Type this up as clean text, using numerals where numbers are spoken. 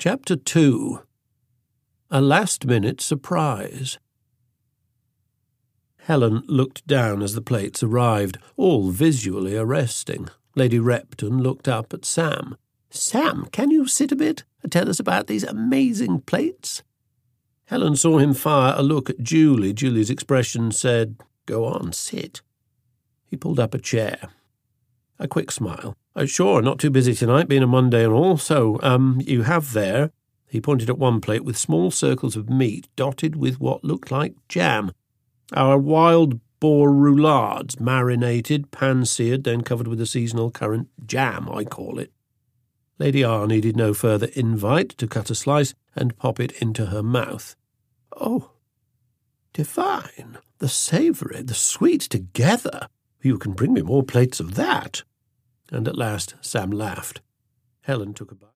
Chapter 2. A last-minute surprise. Helen looked down as the plates arrived, all visually arresting. Lady Repton looked up at Sam. "Sam, can you sit a bit and tell us about these amazing plates?" Helen saw him fire a look at Julie. Julie's expression said, "Go on, sit." He pulled up a chair. A quick smile. "Sure, not too busy tonight, being a Monday and all. So, you have there," he pointed at one plate with small circles of meat dotted with what looked like jam. "Our wild boar roulades, marinated, pan-seared, then covered with a seasonal currant jam, I call it." Lady R needed no further invite to cut a slice and pop it into her mouth. "Oh, divine! The savoury, the sweet together. You can bring me more plates of that." And at last Sam laughed. Helen took a bite.